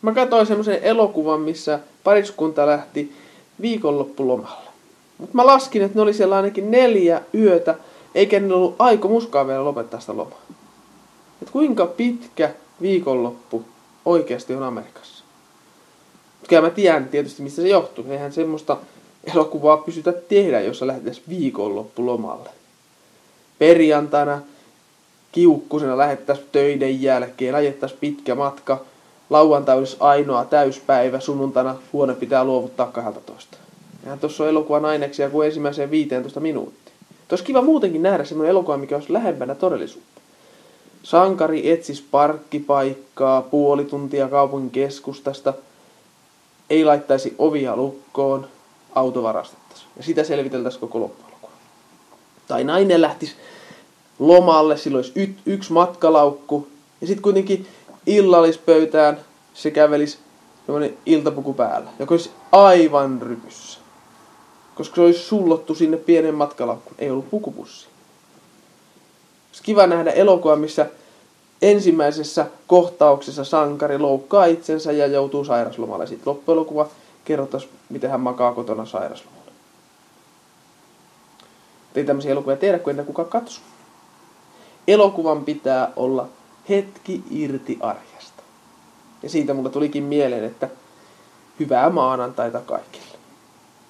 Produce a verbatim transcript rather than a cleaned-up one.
Mä katsoin semmoisen elokuvan, missä pariskunta lähti viikonloppulomalle. Mutta mä laskin, että ne oli siellä ainakin neljä yötä, eikä ne ollut aikomuskaan vielä lopettaa sitä lomaa. Et kuinka pitkä viikonloppu oikeasti on Amerikassa? Kyllä mä tiedän tietysti, mistä se johtuu. Eihän semmoista elokuvaa pysytä tehdä, jossa lähdettäisiin viikonloppulomalle. Perjantaina kiukkusena lähettäisiin töiden jälkeen, ajettaisiin pitkä matka. Lauantai olisi ainoa täyspäivä, sunnuntaina huone pitää luovuttaa kaksitoista. Eihän tuossa on elokuvan aineksia kuin ensimmäiseen viisitoista minuuttia. Olisi kiva muutenkin nähdä semmoinen elokuva, mikä olisi lähempänä todellisuutta. Sankari etsisi parkkipaikkaa puoli tuntia kaupungin keskustasta. Ei laittaisi ovia lukkoon, auto varastettaisiin. Ja sitä selviteltäisiin koko loppuelokuva. Tai nainen lähtisi lomalle, sillä olisi y- yksi matkalaukku. Ja sitten kuitenkin illallispöytään se kävelisi semmoinen iltapuku päällä, joka olisi aivan rypyssä. Koska se olisi sullottu sinne pienen matkalaukkuun. Ei ollut pukupussi. Olisi kiva nähdä elokuva, missä ensimmäisessä kohtauksessa sankari loukkaa itsensä ja joutuu sairaslomalle. Sitten loppuelokuva kerrottaisiin, miten hän makaa kotona sairaslomalla. Ei tämmöisiä elokuvia tehdä, kun enää kukaan katso. Elokuvan pitää olla hetki irti arjesta. Ja siitä mulle tulikin mieleen, että hyvää maanantaita kaikille.